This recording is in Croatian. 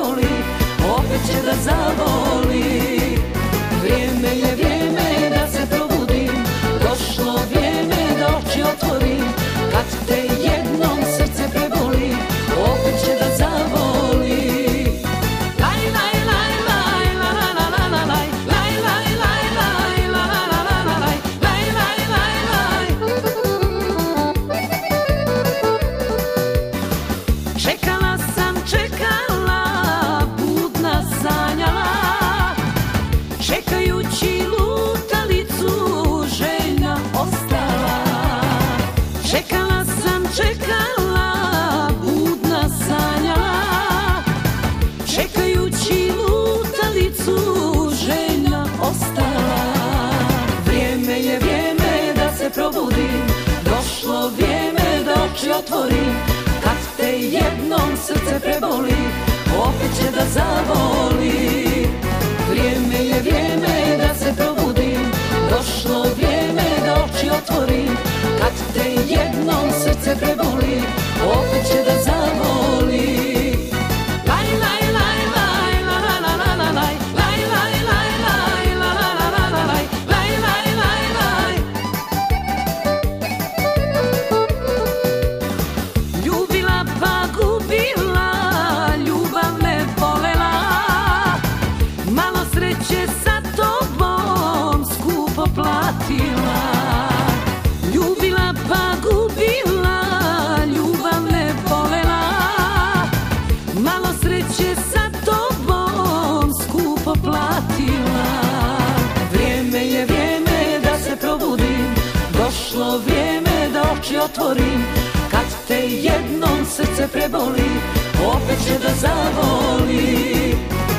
preboli, opet će da zavoli. Vrijeme je vrijeme da se probudim, došlo vrijeme da oči otvorim. Kad te jednom srce preboli, opet će da zavoli. Laj, laj, laj, laj, la, la, la, la, la, laj, laj, laj, laj, laj, la, la, la, la, la, laj, laj, laj, laj, laj. Čekala sam, čekala, budna sanjala, čekajući lutalicu željna ostala. Čekala sam, čekala, budna sanjala, čekajući lutalicu željna ostala. Vrijeme je vrijeme da se probudim, došlo vrijeme da oči otvorim. Kad te jednom srce preboli, opet će da zavoli. Vrijeme je vrijeme da se probudim, došlo vrijeme da oči otvorim. Kad te jednom srce preboli, opet će da zavoli. Laj, laj, laj, laj, la, la, la, la, la, laj, laj, laj, laj, laj, la, la, la, la, la, laj, laj, laj, laj, laj. Ljubila pa gubila, ljubav me bolela, malo sreće sa tobom skupo platila. Ljubila pa gubila, ljubav me bolela, malo sreće sa tobom skupo platila. Vrijeme je vrijeme da se probudim, došlo vrijeme da oči otvorim. Kad te jednom srce preboli, opet će da zavoli.